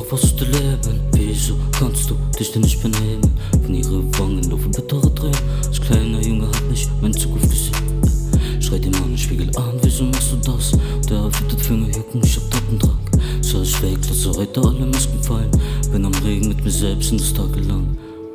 was du leben. Wieso kannst du dich denn nicht benehmen? Von ihren Wangen laufen bittere Tränen. Als kleiner Junge hat mich mein Zukunft gesehen. Schreit den Mann im Spiegel an, wieso machst du das? Der erwidert Finger jucken, ich hab Tatendrang. Sah ich weg, lasse heute alle Masken fallen. Bin am Regen mit mir selbst und das tagelang.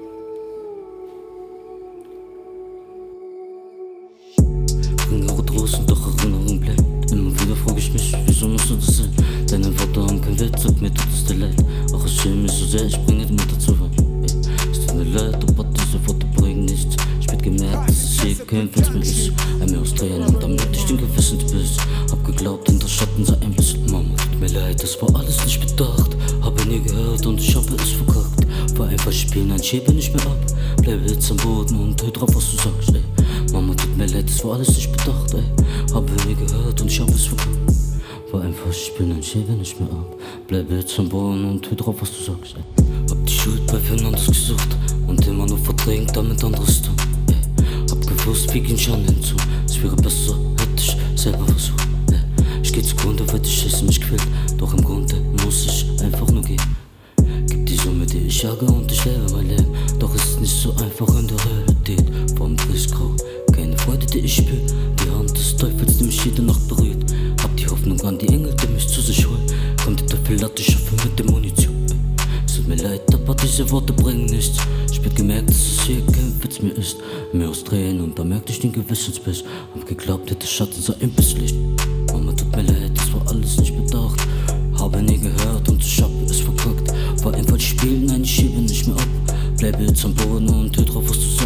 Ringe rot und doch Erinnerung bleibt. Immer wieder frag ich mich, wieso musst du das sein? Deine Worte haben keinen Wert, sag mir tut es dir leid. Auch ich schäme mich so sehr, ich bringe die Mutter zu weit. Es tut mir leid, aber diese Worte bringen nichts. Spät gemerkt, dass es hier kein Witz mehr ist. Ein Meer aus Tränen und damit ich den Gewissensbiss. Hab geglaubt, hinter Schatten sei ein bisschen. Mama, tut mir leid, das war alles nicht bedacht. Habe nie gehört und ich habe es verkackt. War einfach spielen, ein Schäbe nicht mehr ab. Bleibe jetzt am Boden und hör drauf, was du sagst, ey. Mama, tut mir leid, das war alles nicht bedacht, ey. Habe nie gehört und ich habe es verkackt. War einfach spielen, ein Schäbe nicht mehr ab. Bleibe jetzt am Boden und hör drauf, was du sagst, ey. Hab die Schuld bei vielen anders gesucht und immer nur verdrängt, damit anderes tun, ey. Hab gewusst, wie ging Schaden hinzu. Es wäre besser, hätte ich selber versucht, ey. Ich geh zugrunde, weil die Scheiße mich quält. Doch im Grunde muss ich einfach nur gehen. Gib die Summe, die ich jage und ich lebe mein Leben. Doch es ist nicht so einfach in der Realität. Vom Grau, keine Freude, die ich spür. Die Hand des Teufels, die mich jede Nacht berührt. Hab die Hoffnung an die Engel, die mich zu sich holen. Kommt der Teufel, lass dich schaffen mit der Munition. Es tut mir leid, aber diese Worte bringen nichts. Spät gemerkt, dass es hier kein Witz mehr ist. Mehr aus Tränen und da merkte ich den Gewissensbiss. Hab geglaubt, hätte Schatten sei ein bisschen Licht. Mama, tut mir leid, das war alles nicht bedacht. Habe nie gehört und ich hab es verkackt. War einfach spielen, nein, ich schiebe nicht mehr ab. Bleibe jetzt am Boden und hör drauf, was du sagst.